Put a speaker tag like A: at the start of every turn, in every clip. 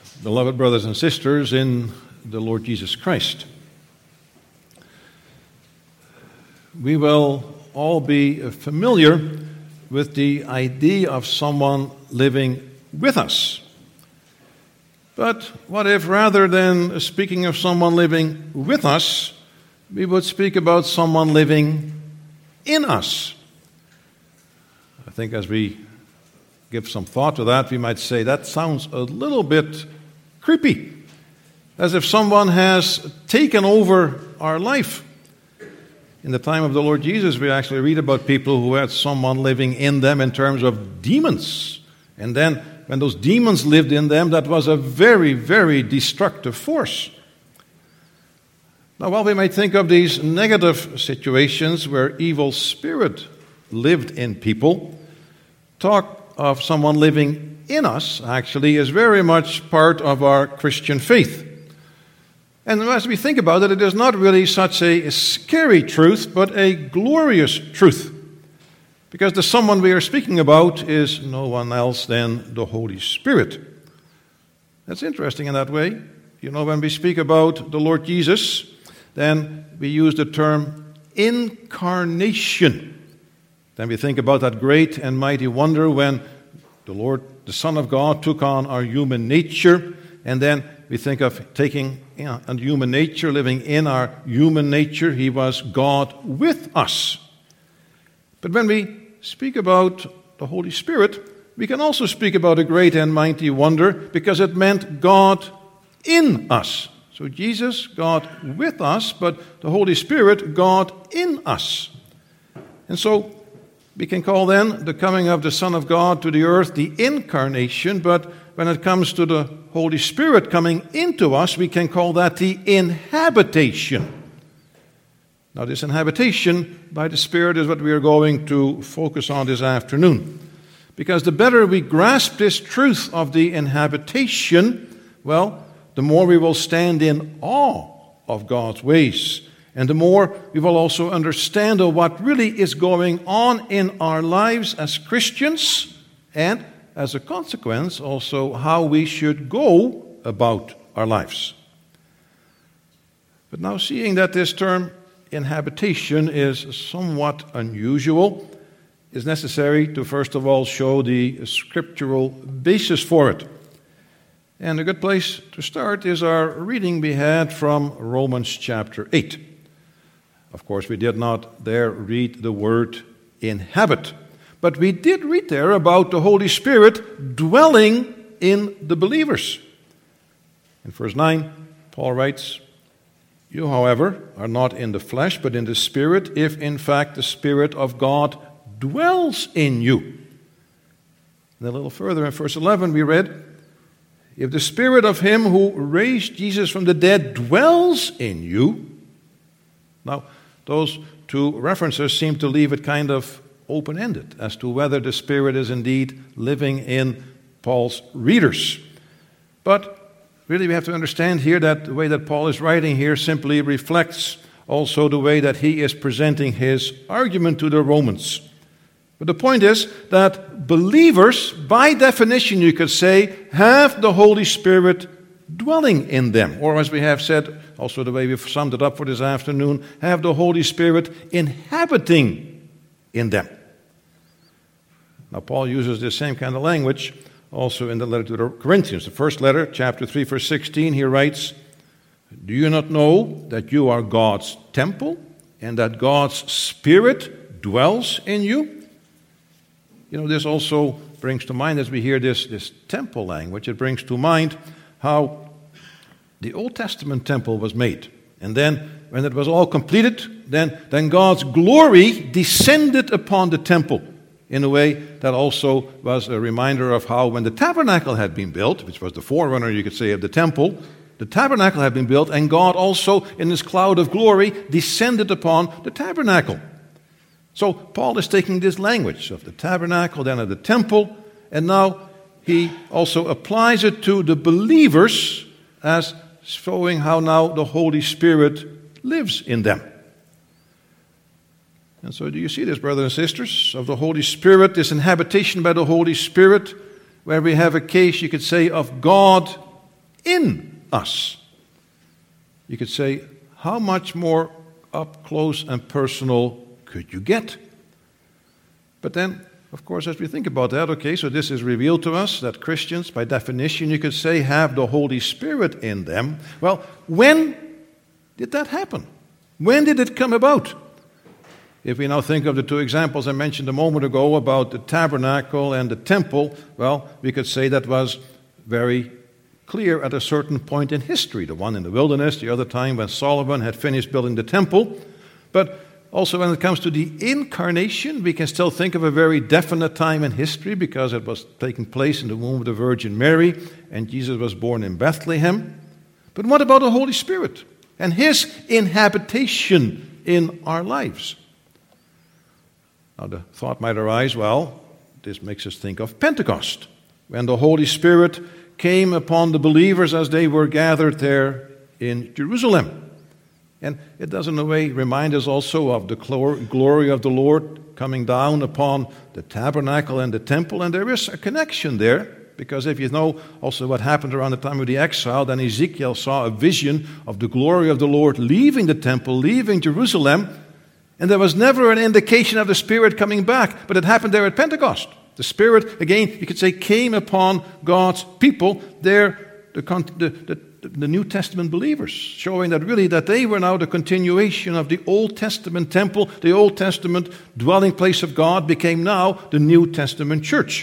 A: Beloved brothers and sisters in the Lord Jesus Christ, we will all be familiar with the idea of someone living with us. But what if rather than speaking of someone living with us, we would speak about someone living in us? I think as we give some thought to that, we might say that sounds a little bit creepy, as if someone has taken over our life. In the time of the Lord Jesus, we actually read about people who had someone living in them in terms of demons. And then when those demons lived in them, that was a very, very destructive force. Now, while we might think of these negative situations where evil spirit lived in people, talk of someone living in us actually is very much part of our Christian faith. And as we think about it, it is not really such a scary truth, but a glorious truth. Because the someone we are speaking about is no one else than the Holy Spirit. That's interesting in that way. You know, when we speak about the Lord Jesus, then we use the term incarnation. Then we think about that great and mighty wonder when the Lord, the Son of God, took on our human nature, and then we think of taking on human nature, living in our human nature. He was God with us. But when we speak about the Holy Spirit, we can also speak about a great and mighty wonder because it meant God in us. So Jesus, God with us, but the Holy Spirit, God in us. And so we can call then the coming of the Son of God to the earth the incarnation, but when it comes to the Holy Spirit coming into us, we can call that the inhabitation. Now, this inhabitation by the Spirit is what we are going to focus on this afternoon. Because the better we grasp this truth of the inhabitation, well, the more we will stand in awe of God's ways. And the more we will also understand what really is going on in our lives as Christians, and as a consequence also how we should go about our lives. But now, seeing that this term inhabitation is somewhat unusual, it's necessary to first of all show the scriptural basis for it. And a good place to start is our reading we had from Romans chapter 8. Of course, we did not there read the word inhabit, but we did read there about the Holy Spirit dwelling in the believers. In verse 9, Paul writes, "You, however, are not in the flesh, but in the Spirit, if in fact the Spirit of God dwells in you." And a little further in verse 11 we read, "If the Spirit of him who raised Jesus from the dead dwells in you." Now, those two references seem to leave it kind of open-ended as to whether the Spirit is indeed living in Paul's readers. But really we have to understand here that the way that Paul is writing here simply reflects also the way that he is presenting his argument to the Romans. But the point is that believers, by definition you could say, have the Holy Spirit dwelling in them. Or as we have said, also the way we've summed it up for this afternoon, have the Holy Spirit inhabiting in them. Now Paul uses the same kind of language also in the letter to the Corinthians. The first letter, chapter 3, verse 16, he writes, "Do you not know that you are God's temple and that God's Spirit dwells in you?" You know, this also brings to mind, as we hear this temple language, it brings to mind how the Old Testament temple was made. And then, when it was all completed, then God's glory descended upon the temple in a way that also was a reminder of how when the tabernacle had been built, which was the forerunner, you could say, of the temple, the tabernacle had been built, and God also, in this cloud of glory, descended upon the tabernacle. So Paul is taking this language of the tabernacle, then of the temple, and now he also applies it to the believers as showing how now the Holy Spirit lives in them. And so do you see this, brothers and sisters, of the Holy Spirit, this inhabitation by the Holy Spirit, where we have a case, you could say, of God in us. You could say, how much more up close and personal could you get? But then, of course, as we think about that, okay, so this is revealed to us that Christians, by definition, you could say, have the Holy Spirit in them. Well, when did that happen? When did it come about? If we now think of the two examples I mentioned a moment ago about the tabernacle and the temple, well, we could say that was very clear at a certain point in history. The one in the wilderness, the other time when Solomon had finished building the temple. But also when it comes to the incarnation, we can still think of a very definite time in history because it was taking place in the womb of the Virgin Mary and Jesus was born in Bethlehem. But what about the Holy Spirit and His inhabitation in our lives? Now the thought might arise, well, this makes us think of Pentecost, when the Holy Spirit came upon the believers as they were gathered there in Jerusalem. And it does in a way remind us also of the glory of the Lord coming down upon the tabernacle and the temple. And there is a connection there, because if you know also what happened around the time of the exile, then Ezekiel saw a vision of the glory of the Lord leaving the temple, leaving Jerusalem. And there was never an indication of the Spirit coming back, but it happened there at Pentecost. The Spirit, again, you could say, came upon God's people there, the New Testament believers, showing that really that they were now the continuation of the Old Testament temple. The Old Testament dwelling place of God became now the New Testament church.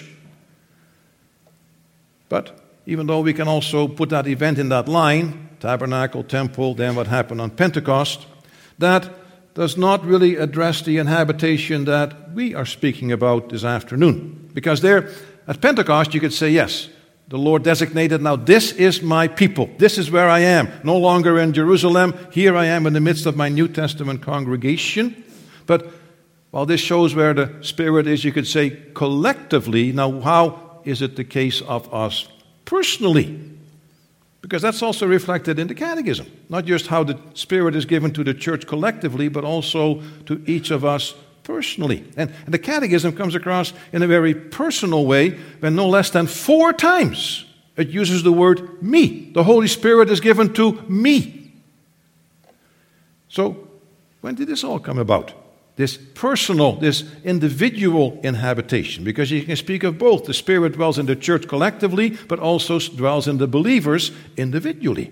A: But even though we can also put that event in that line, tabernacle, temple, then what happened on Pentecost, that does not really address the inhabitation that we are speaking about this afternoon. Because there, at Pentecost, you could say, yes, the Lord designated, now this is my people. This is where I am. No longer in Jerusalem. Here I am in the midst of my New Testament congregation. But while this shows where the Spirit is, you could say collectively, now how is it the case of us personally? Because that's also reflected in the Catechism. Not just how the Spirit is given to the church collectively, but also to each of us personally. And the Catechism comes across in a very personal way when no less than 4 times it uses the word me. The Holy Spirit is given to me. So, when did this all come about? This personal, this individual inhabitation. Because you can speak of both. The Spirit dwells in the church collectively, but also dwells in the believers individually.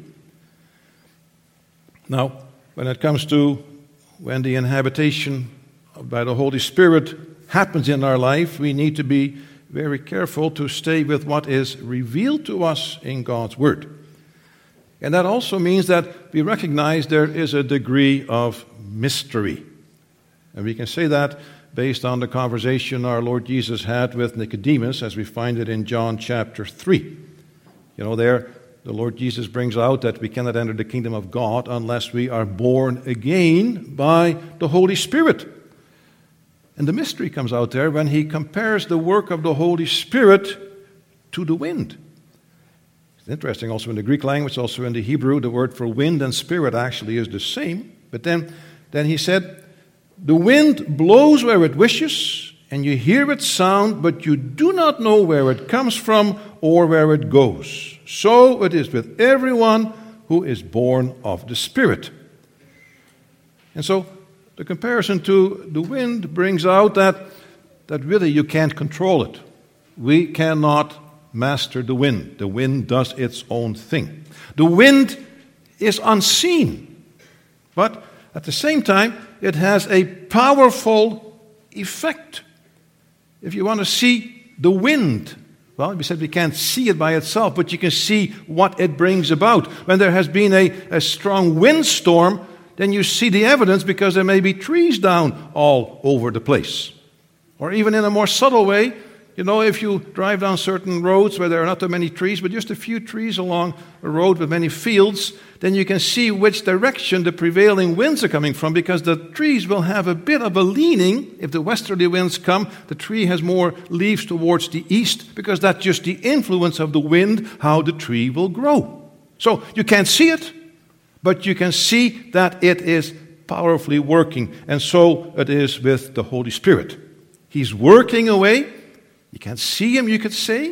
A: Now, when it comes to when the inhabitation by the Holy Spirit happens in our life, we need to be very careful to stay with what is revealed to us in God's Word. And that also means that we recognize there is a degree of mystery. And we can say that based on the conversation our Lord Jesus had with Nicodemus, as we find it in John chapter 3. You know, there the Lord Jesus brings out that we cannot enter the kingdom of God unless we are born again by the Holy Spirit. And the mystery comes out there when he compares the work of the Holy Spirit to the wind. It's interesting also in the Greek language, also in the Hebrew, the word for wind and spirit actually is the same. But then he said, the wind blows where it wishes, and you hear its sound, but you do not know where it comes from or where it goes. So it is with everyone who is born of the Spirit. And so the comparison to the wind brings out that really you can't control it. We cannot master the wind. The wind does its own thing. The wind is unseen, but at the same time, it has a powerful effect. If you want to see the wind, well, we said we can't see it by itself, but you can see what it brings about. When there has been a strong windstorm, then you see the evidence because there may be trees down all over the place. Or even in a more subtle way, you know, if you drive down certain roads where there are not too many trees, but just a few trees along a road with many fields, then you can see which direction the prevailing winds are coming from, because the trees will have a bit of a leaning. If the westerly winds come, the tree has more leaves towards the east, because that's just the influence of the wind, how the tree will grow. So you can't see it, but you can see that it is powerfully working. And so it is with the Holy Spirit. He's working away. You can't see him, you could say,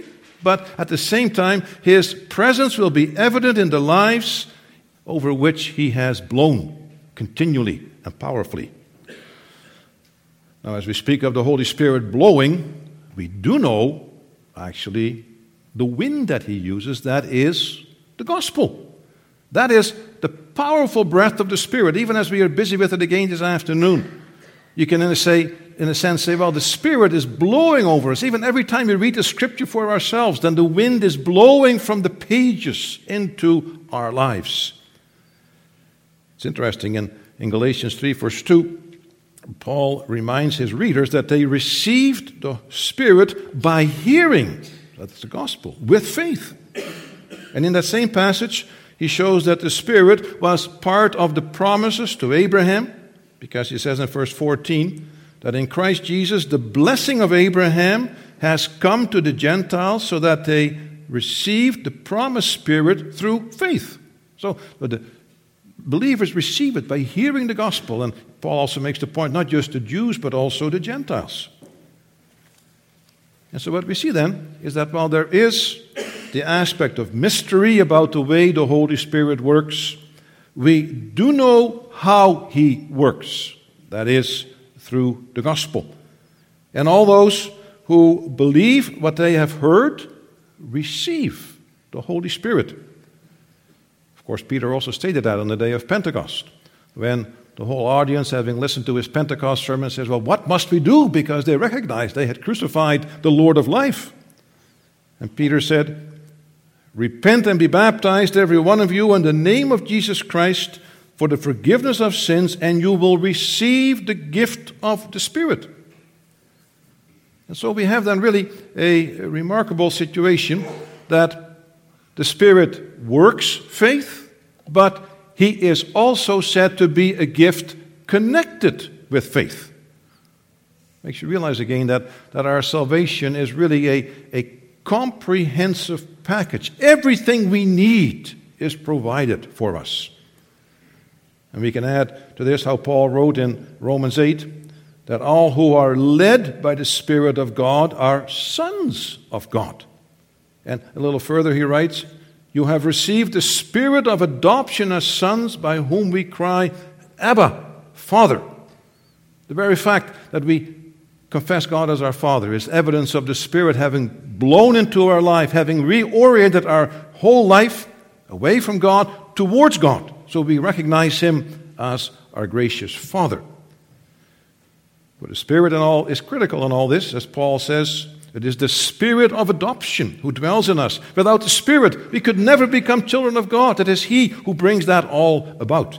A: but at the same time, His presence will be evident in the lives over which He has blown continually and powerfully. Now, as we speak of the Holy Spirit blowing, we do know, actually, the wind that He uses, that is the gospel. That is the powerful breath of the Spirit, even as we are busy with it again this afternoon. You can, in a sense, say, well, the Spirit is blowing over us. Even every time we read the Scripture for ourselves, then the wind is blowing from the pages into our lives. It's interesting, in Galatians 3, verse 2, Paul reminds his readers that they received the Spirit by hearing, that's the gospel, with faith. And in that same passage, he shows that the Spirit was part of the promises to Abraham, because he says in verse 14 that in Christ Jesus the blessing of Abraham has come to the Gentiles so that they received the promised Spirit through faith. So the believers receive it by hearing the gospel. And Paul also makes the point, not just the Jews, but also the Gentiles. And so what we see then is that while there is the aspect of mystery about the way the Holy Spirit works, we do know how He works. That is, through the gospel. And all those who believe what they have heard receive the Holy Spirit. Of course, Peter also stated that on the day of Pentecost, when the whole audience, having listened to his Pentecost sermon, says, well, what must we do? Because they recognized they had crucified the Lord of life. And Peter said, repent and be baptized, every one of you, in the name of Jesus Christ, for the forgiveness of sins, and you will receive the gift of the Spirit. And so we have then really a remarkable situation that the Spirit works faith, but He is also said to be a gift connected with faith. Makes you realize again that our salvation is really a comprehensive package. Everything we need is provided for us. And we can add to this how Paul wrote in Romans 8 that all who are led by the Spirit of God are sons of God. And a little further he writes, you have received the Spirit of adoption as sons, by whom we cry, Abba, Father. The very fact that we confess God as our Father is evidence of the Spirit having blown into our life, having reoriented our whole life away from God towards God. So we recognize Him as our gracious Father. But the Spirit and all is critical in all this, as Paul says. It is the Spirit of adoption who dwells in us. Without the Spirit, we could never become children of God. It is He who brings that all about.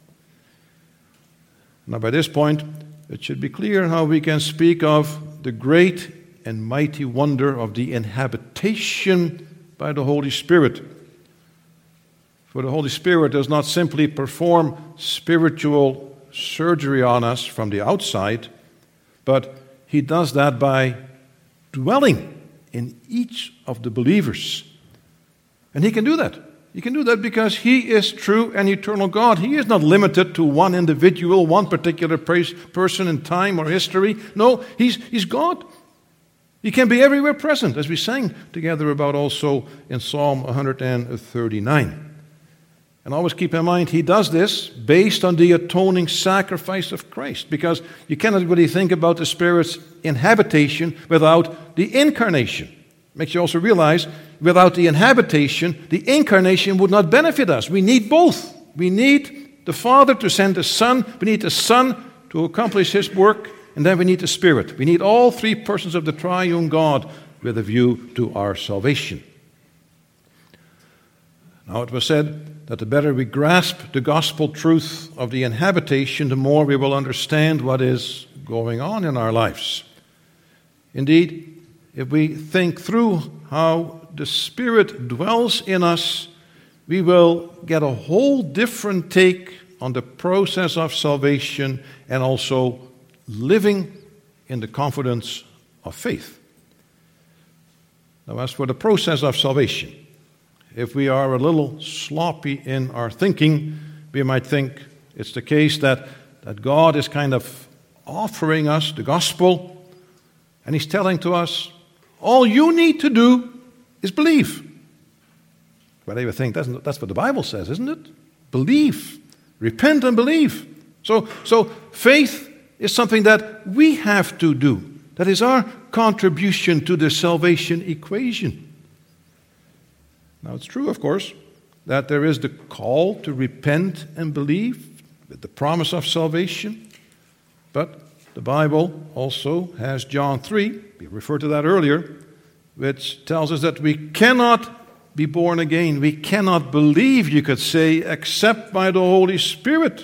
A: Now, by this point, it should be clear how we can speak of the great and mighty wonder of the inhabitation by the Holy Spirit. For the Holy Spirit does not simply perform spiritual surgery on us from the outside, but He does that by dwelling in each of the believers. And He can do that. He can do that because He is true and eternal God. He is not limited to one individual, one particular person in time or history. No, He's God. He can be everywhere present, as we sang together about also in Psalm 139. And always keep in mind, He does this based on the atoning sacrifice of Christ, because you cannot really think about the Spirit's inhabitation without the incarnation. Makes you also realize, without the inhabitation, the incarnation would not benefit us. We need both. We need the Father to send the Son. We need the Son to accomplish His work. And then we need the Spirit. We need all three persons of the triune God with a view to our salvation. Now, it was said that the better we grasp the gospel truth of the inhabitation, the more we will understand what is going on in our lives. Indeed, if we think through how the Spirit dwells in us, we will get a whole different take on the process of salvation and also living in the confidence of faith. Now, as for the process of salvation, if we are a little sloppy in our thinking, we might think it's the case that God is kind of offering us the gospel, and He's telling to us, all you need to do is believe. But I would think that's what the Bible says, isn't it? Believe. Repent and believe. So faith is something that we have to do. That is our contribution to the salvation equation. Now it's true, of course, that there is the call to repent and believe, with the promise of salvation. But the Bible also has John 3, we referred to that earlier, which tells us that we cannot be born again. We cannot believe, you could say, except by the Holy Spirit.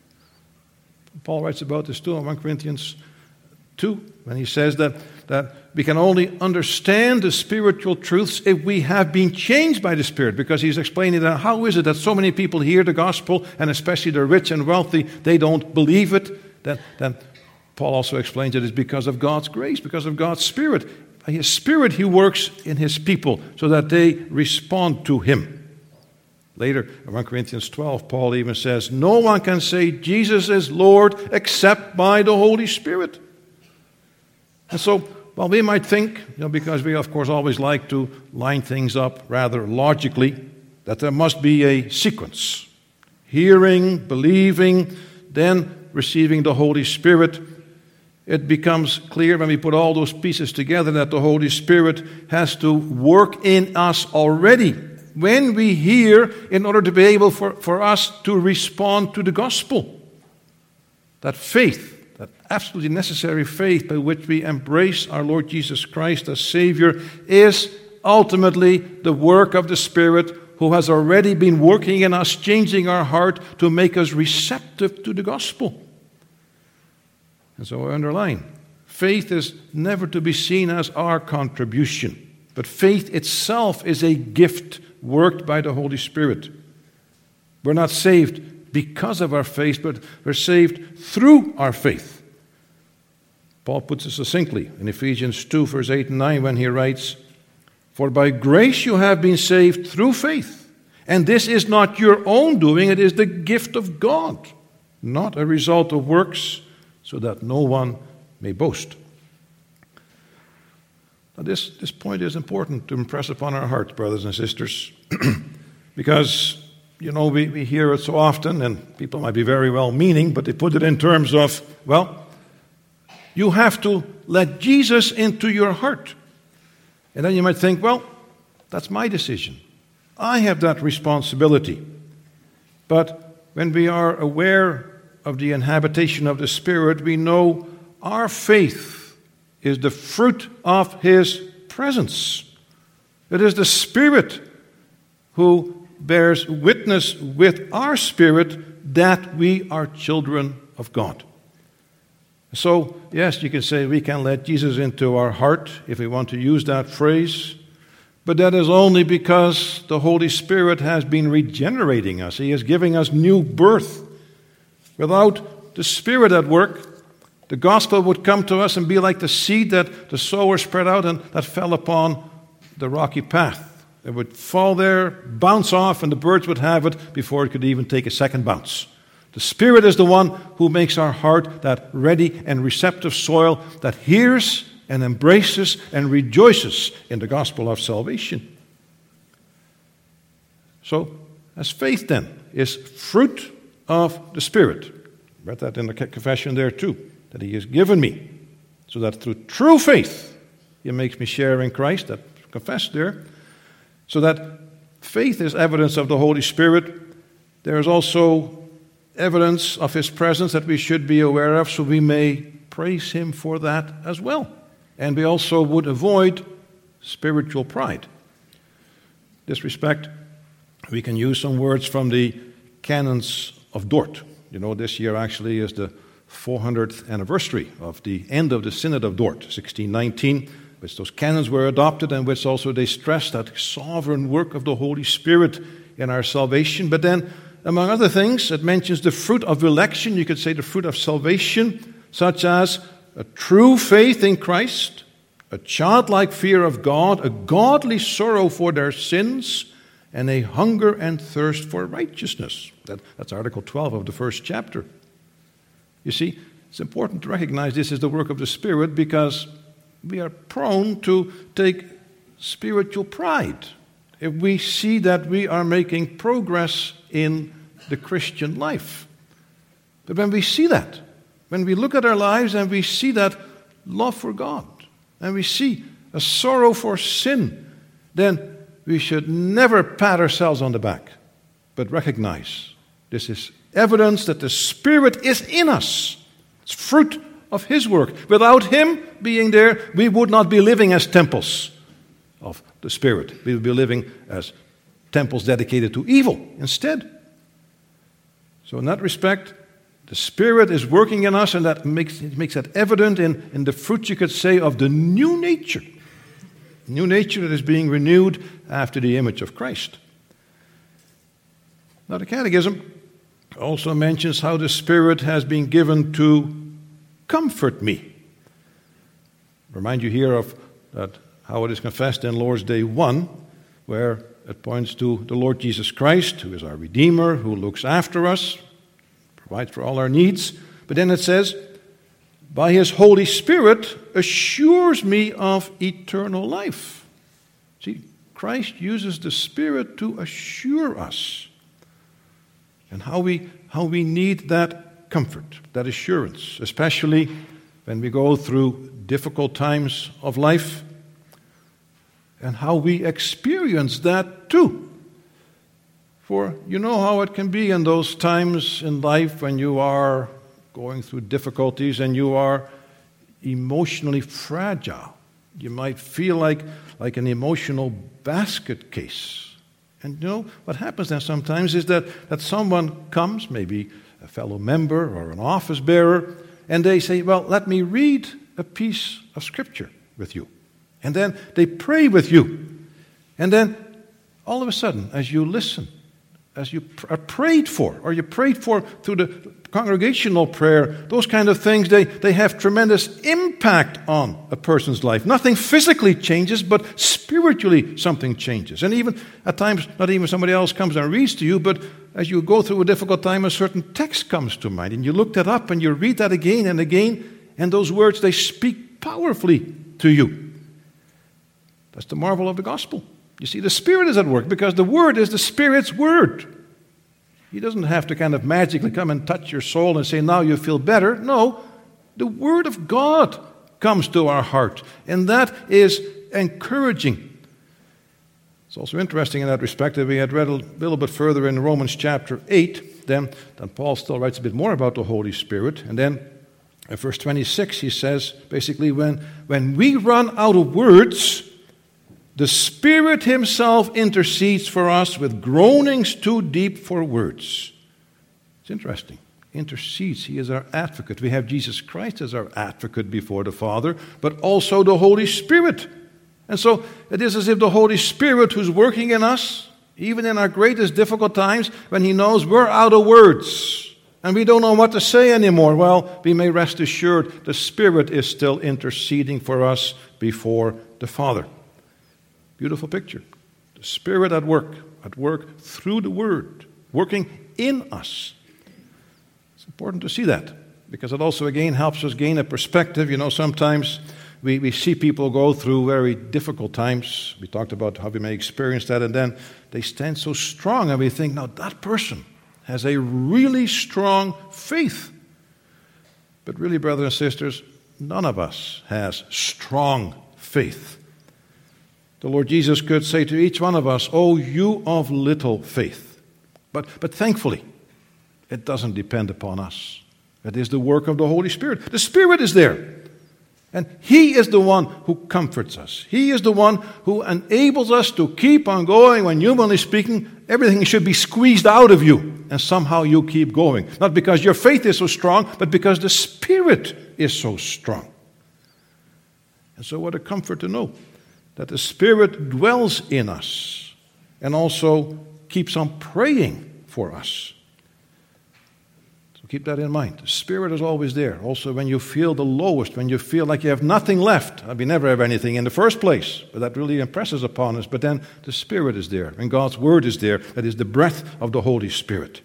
A: Paul writes about this too in 1 Corinthians 2, when he says that we can only understand the spiritual truths if we have been changed by the Spirit, because he's explaining that how is it that so many people hear the gospel, and especially the rich and wealthy, they don't believe it. Then Paul also explains it is because of God's grace, because of God's Spirit. By His Spirit He works in His people so that they respond to Him. Later, in 1 Corinthians 12, Paul even says, no one can say Jesus is Lord except by the Holy Spirit. And so, while we might think, because we of course always like to line things up rather logically, that there must be a sequence. Hearing, believing, then receiving the Holy Spirit. It becomes clear when we put all those pieces together that the Holy Spirit has to work in us already when we hear, in order to be able for us to respond to the gospel. That faith, that absolutely necessary faith by which we embrace our Lord Jesus Christ as Savior, is ultimately the work of the Spirit, who has already been working in us, changing our heart to make us receptive to the gospel. And so I underline, faith is never to be seen as our contribution, but faith itself is a gift worked by the Holy Spirit. We're not saved because of our faith, but we're saved through our faith. Paul puts it succinctly in Ephesians 2, verse 8 and 9, when he writes, for by grace you have been saved through faith, and this is not your own doing, it is the gift of God, not a result of works, so that no one may boast. Now this point is important to impress upon our hearts, brothers and sisters, because, we hear it so often, and people might be very well-meaning, but they put it in terms of, you have to let Jesus into your heart. And then you might think, that's my decision. I have that responsibility. But when we are aware of the inhabitation of the Spirit, we know our faith is the fruit of His presence. It is the Spirit who bears witness with our spirit that we are children of God. So, yes, you can say we can let Jesus into our heart, if we want to use that phrase, but that is only because the Holy Spirit has been regenerating us. He is giving us new birth. Without the Spirit at work, the gospel would come to us and be like the seed that the sower spread out and that fell upon the rocky path. It would fall there, bounce off, and the birds would have it before it could even take a second bounce. The Spirit is the one who makes our heart that ready and receptive soil that hears and embraces and rejoices in the gospel of salvation. So, as faith then is fruit of the Spirit. I read that in the confession there too, that He has given me, so that through true faith He makes me share in Christ, that confessed there, so that faith is evidence of the Holy Spirit. There is also evidence of His presence that we should be aware of, so we may praise Him for that as well. And we also would avoid spiritual pride. In this respect, we can use some words from the Canons of Dort. This year actually is the 400th anniversary of the end of the Synod of Dort, 1619, which those canons were adopted, and which also they stressed that sovereign work of the Holy Spirit in our salvation. But then, among other things, it mentions the fruit of election, you could say the fruit of salvation, such as a true faith in Christ, a childlike fear of God, a godly sorrow for their sins, and a hunger and thirst for righteousness. That's Article 12 of the first chapter. You see, it's important to recognize this is the work of the Spirit, because we are prone to take spiritual pride if we see that we are making progress in the Christian life. But when we see that, when we look at our lives and we see that love for God, and we see a sorrow for sin, then we should never pat ourselves on the back, but recognize this is evidence that the Spirit is in us. It's fruit of His work. Without Him being there, we would not be living as temples of the Spirit. We would be living as temples dedicated to evil instead. So in that respect, the Spirit is working in us, and that makes that evident in the fruit, you could say, of the new nature. New nature that is being renewed after the image of Christ. Now the Catechism also mentions how the Spirit has been given to comfort me. Remind you here of that, how it is confessed in Lord's Day 1, where it points to the Lord Jesus Christ, who is our Redeemer, who looks after us, provides for all our needs. But then it says, by His Holy Spirit assures me of eternal life. See, Christ uses the Spirit to assure us. And how we need that comfort, that assurance, especially when we go through difficult times of life, and how we experience that too. For you know how it can be in those times in life when you are going through difficulties and you are emotionally fragile. You might feel like an emotional basket case. And you know, what happens then sometimes is that someone comes, maybe a fellow member or an office bearer, and they say, well, let me read a piece of Scripture with you. And then they pray with you. And then all of a sudden, as you listen, as you are prayed for, or you prayed for through the congregational prayer, those kind of things, they have tremendous impact on a person's life. Nothing physically changes, but spiritually something changes. And even at times, not even somebody else comes and reads to you, but as you go through a difficult time, a certain text comes to mind, and you look that up and you read that again and again, and those words, they speak powerfully to you. That's the marvel of the gospel. You see, the Spirit is at work because the Word is the Spirit's Word. He doesn't have to kind of magically come and touch your soul and say, now you feel better. No, the Word of God comes to our heart, and that is encouraging. It's also interesting in that respect that we had read a little bit further in Romans chapter 8, then Paul still writes a bit more about the Holy Spirit, and then in verse 26 he says, basically, when we run out of words, the Spirit Himself intercedes for us with groanings too deep for words. It's interesting. Intercedes. He is our advocate. We have Jesus Christ as our advocate before the Father, but also the Holy Spirit. And so it is as if the Holy Spirit, who's working in us, even in our greatest difficult times, when He knows we're out of words and we don't know what to say anymore, well, we may rest assured the Spirit is still interceding for us before the Father. Beautiful picture. The Spirit at work through the Word, working in us. It's important to see that, because it also, again, helps us gain a perspective. You know, sometimes we see people go through very difficult times. We talked about how we may experience that, and then they stand so strong, and we think, now that person has a really strong faith. But really, brothers and sisters, none of us has strong faith. The Lord Jesus could say to each one of us, oh, you of little faith. But thankfully, it doesn't depend upon us. It is the work of the Holy Spirit. The Spirit is there. And He is the one who comforts us. He is the one who enables us to keep on going when, humanly speaking, everything should be squeezed out of you. And somehow you keep going. Not because your faith is so strong, but because the Spirit is so strong. And so what a comfort to know that the Spirit dwells in us and also keeps on praying for us. So keep that in mind. The Spirit is always there. Also when you feel the lowest, when you feel like you have nothing left. We never have anything in the first place, but that really impresses upon us. But then the Spirit is there, and God's Word is there. That is the breath of the Holy Spirit.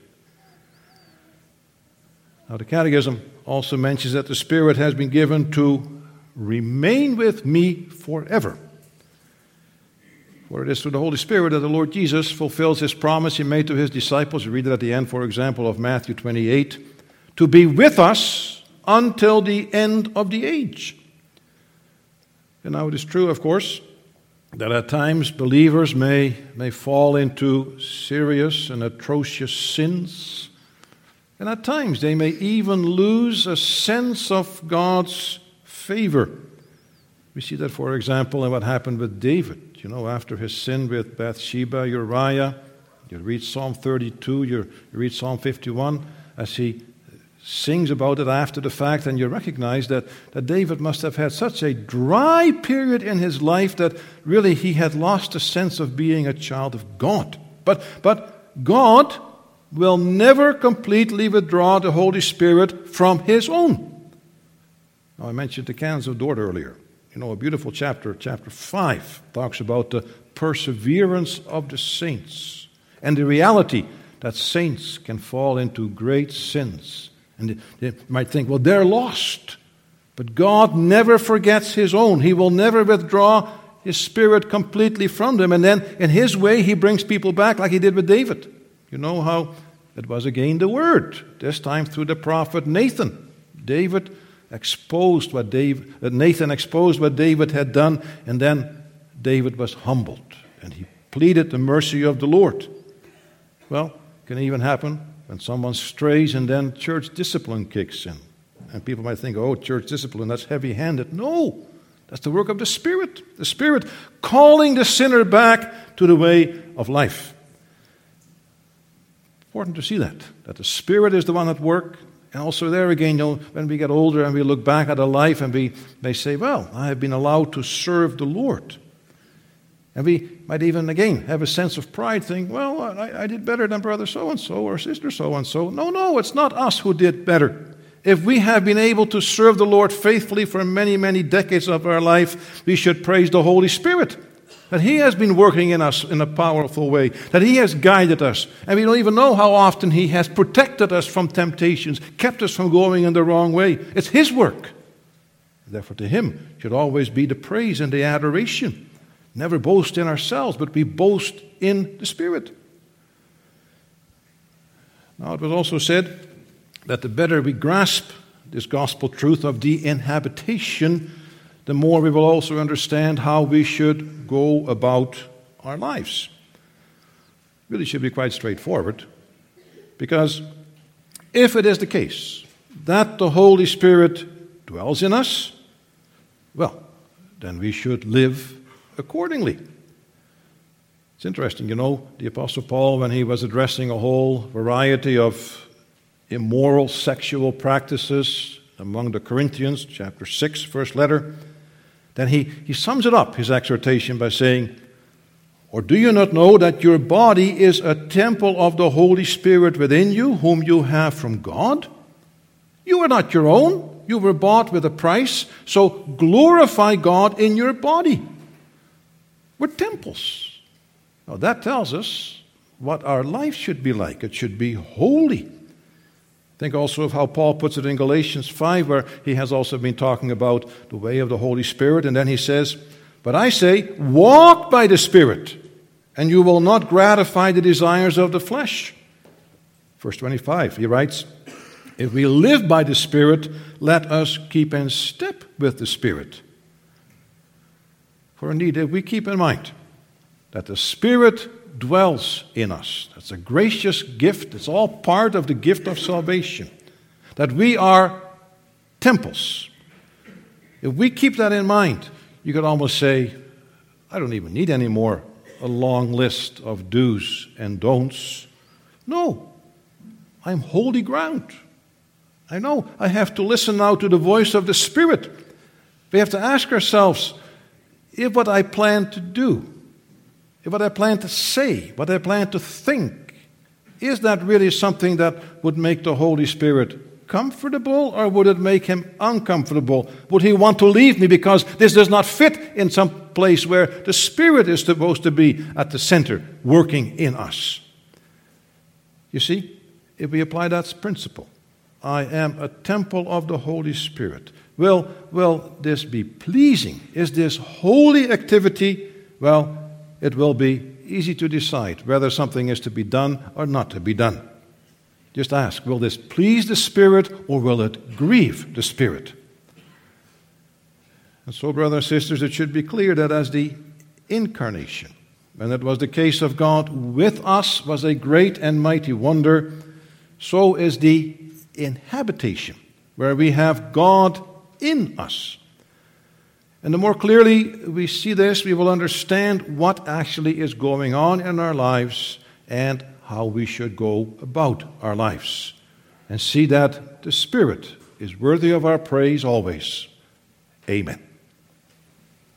A: Now the Catechism also mentions that the Spirit has been given to remain with me forever. For it is through the Holy Spirit that the Lord Jesus fulfills his promise he made to his disciples. You read it at the end, for example, of Matthew 28, to be with us until the end of the age. And now it is true, of course, that at times believers may fall into serious and atrocious sins. And at times they may even lose a sense of God's favor. We see that, for example, in what happened with David. You know, after his sin with Bathsheba, Uriah, you read Psalm 32, you read Psalm 51, as he sings about it after the fact, and you recognize that David must have had such a dry period in his life that really he had lost a sense of being a child of God. But God will never completely withdraw the Holy Spirit from his own. Now, I mentioned the cans of Dort earlier. You know, a beautiful chapter 5, talks about the perseverance of the saints and the reality that saints can fall into great sins. And they might think, well, they're lost. But God never forgets his own. He will never withdraw his Spirit completely from them. And then in his way, he brings people back like he did with David. You know how it was again the Word, this time through the prophet Nathan. Nathan exposed what David had done, and then David was humbled, and he pleaded the mercy of the Lord. Well, it can even happen when someone strays and then church discipline kicks in. And people might think, oh, church discipline, that's heavy-handed. No, that's the work of the Spirit calling the sinner back to the way of life. Important to see that the Spirit is the one at work. And also there again, you know, when we get older and we look back at our life and we may say, well, I have been allowed to serve the Lord. And we might even, again, have a sense of pride, think, well, I did better than brother so-and-so or sister so-and-so. No, it's not us who did better. If we have been able to serve the Lord faithfully for many, many decades of our life, we should praise the Holy Spirit. That he has been working in us in a powerful way. That he has guided us. And we don't even know how often he has protected us from temptations, kept us from going in the wrong way. It's his work. Therefore, to him should always be the praise and the adoration. Never boast in ourselves, but we boast in the Spirit. Now, it was also said that the better we grasp this gospel truth of the inhabitation, the more we will also understand how we should go about our lives. Really should be quite straightforward, because if it is the case that the Holy Spirit dwells in us, well, then we should live accordingly. It's interesting, you know, the Apostle Paul, when he was addressing a whole variety of immoral sexual practices among the Corinthians, chapter 6, first letter, then he sums it up, his exhortation, by saying, or do you not know that your body is a temple of the Holy Spirit within you, whom you have from God? You are not your own. You were bought with a price. So glorify God in your body. We're temples. Now that tells us what our life should be like. It should be holy. Think also of how Paul puts it in Galatians 5, where he has also been talking about the way of the Holy Spirit. And then he says, but I say, walk by the Spirit, and you will not gratify the desires of the flesh. Verse 25, he writes, if we live by the Spirit, let us keep in step with the Spirit. For indeed, if we keep in mind that the Spirit dwells in us. That's a gracious gift. It's all part of the gift of salvation. That we are temples. If we keep that in mind, you could almost say, I don't even need any more a long list of do's and don'ts. No, I'm holy ground. I know I have to listen now to the voice of the Spirit. We have to ask ourselves, if what I plan to do, if what I plan to say, what I plan to think, is that really something that would make the Holy Spirit comfortable, or would it make him uncomfortable? Would he want to leave me because this does not fit in some place where the Spirit is supposed to be at the center, working in us? You see, if we apply that principle, I am a temple of the Holy Spirit. Will this be pleasing? Is this holy activity, well, it will be easy to decide whether something is to be done or not to be done. Just ask, will this please the Spirit or will it grieve the Spirit? And so, brothers and sisters, it should be clear that as the incarnation, and it was the case of God with us, was a great and mighty wonder, so is the inhabitation, where we have God in us. And the more clearly we see this, we will understand what actually is going on in our lives and how we should go about our lives. And see that the Spirit is worthy of our praise always. Amen.